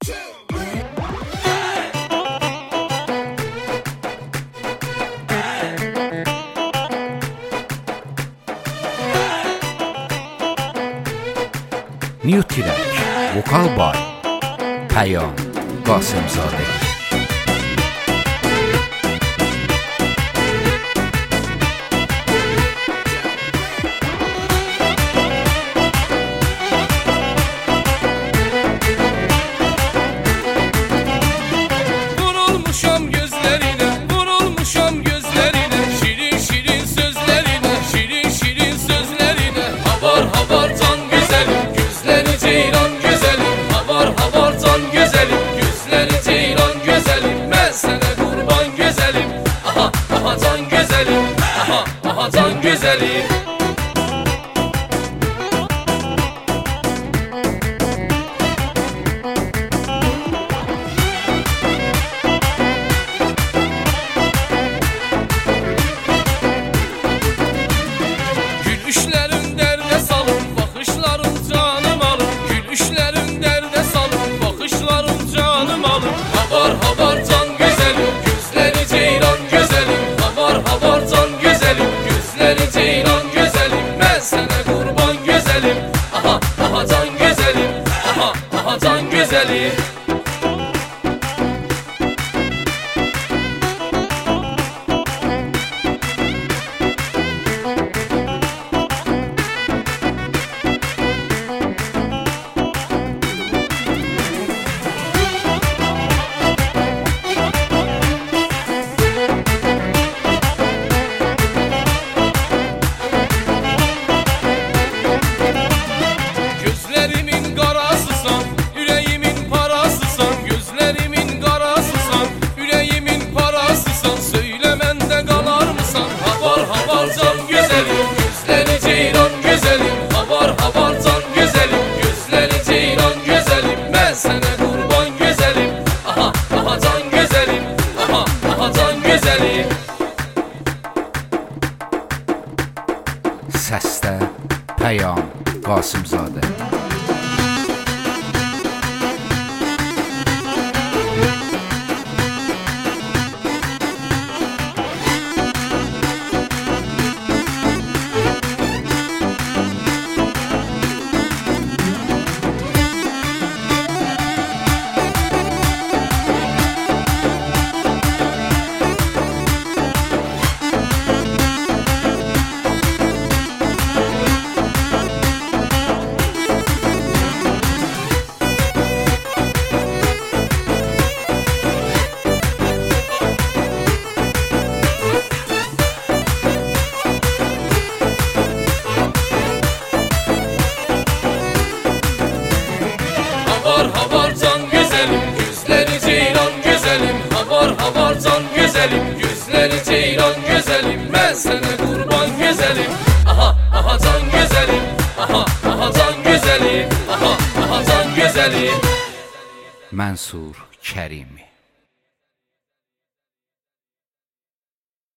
New Track, Vokal by Payam Qasimzadə. Vurulmuşam gözlerine, vurulmuşam gözlerine, şirin şirin sözlerine, şirin şirin sözlerine. Havar havar can güzelim, gözleri ceylan güzelim. Havar havar can güzelim, gözleri ceylan güzelim. Ben sana kurban güzelim, aha aha can güzelim, aha aha can güzelim. Gülüşlerin derde salın, bakışların canım alın. Gülüşlerin derde salın, bakışların canım alın. Havar havar can güzelim, gözleri ceylan güzelim. Havar havar can güzelim, gözleri ceylan güzelim. Ben sana kurban güzelim, aha aha can güzelim, aha aha can güzelim. Gözlerimin qarasısan, ürəyimin parasısan. Gözlerimin qarasısan, ürəyimin parasısan. Söylə məndə qalarmısan? Havar havar can güzelim, gözləri ceylan güzelim. Havar havar can güzelim, gözləri ceylan güzelim. Mən sənə qurban güzelim, aha aha can güzelim, aha aha can güzelim. Səsdə Payam Qasimzadə. Havar havar can güzelim, gözleri ceylan güzelim. Havar havar can güzelim, gözleri ceylan güzelim. Ben sana kurban güzelim, aha aha can güzelim, aha aha can güzelim, aha aha can güzelim. Mənsur Kərimi.